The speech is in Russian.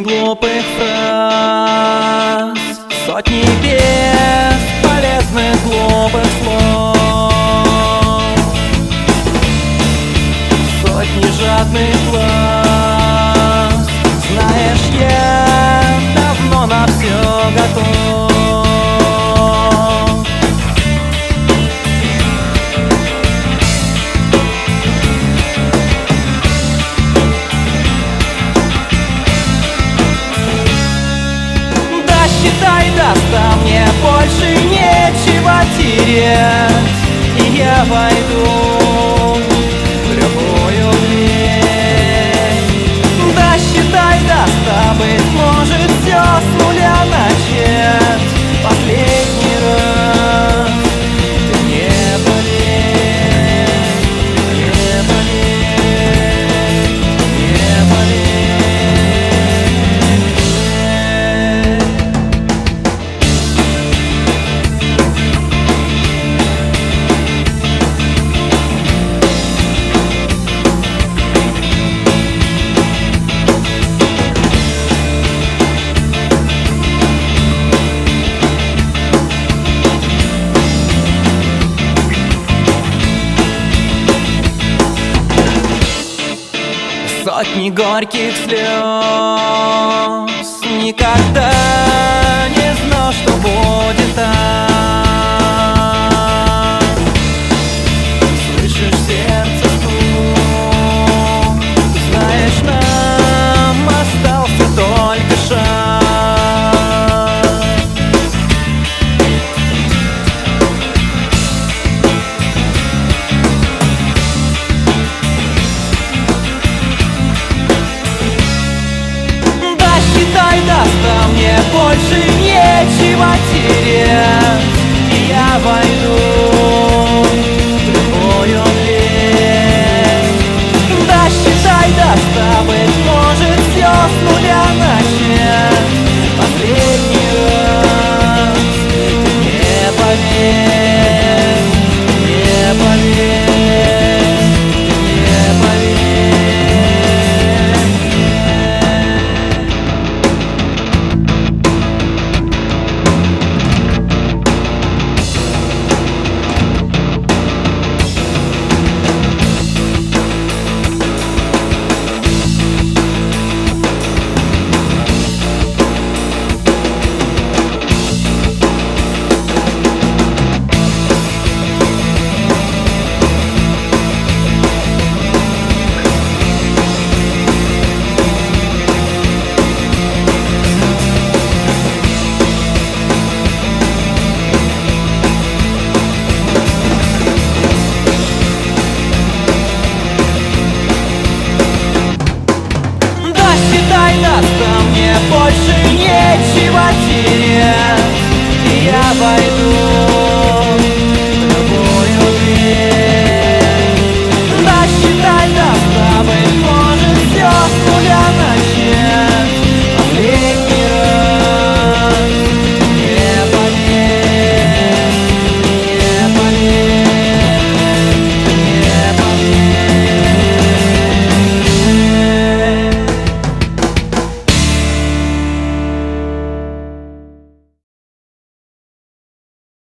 глупых фраз, сотни бесполезных глупых слов, сотни жадных глаз. Знаешь, я давно на все готов. Считай, даст мне больше нечего терять, и я войду в любую дверь. Да, считай, даст, быть может, все с нуля начать. Последний раз ты не болей, не болей, не болей. Сотни горьких слез, никогда не знал, что будет так. Слышишь сердце стук, знаешь, нам остался только шаг. Считай, даст мне больше нечего терять, и я войду в любую дверь. Да, считай, даст, быть может, все с нуля начать. Последний раз ты не поверь, не поверь, не поверь. Считай, даст мне больше нечего терять, и я войду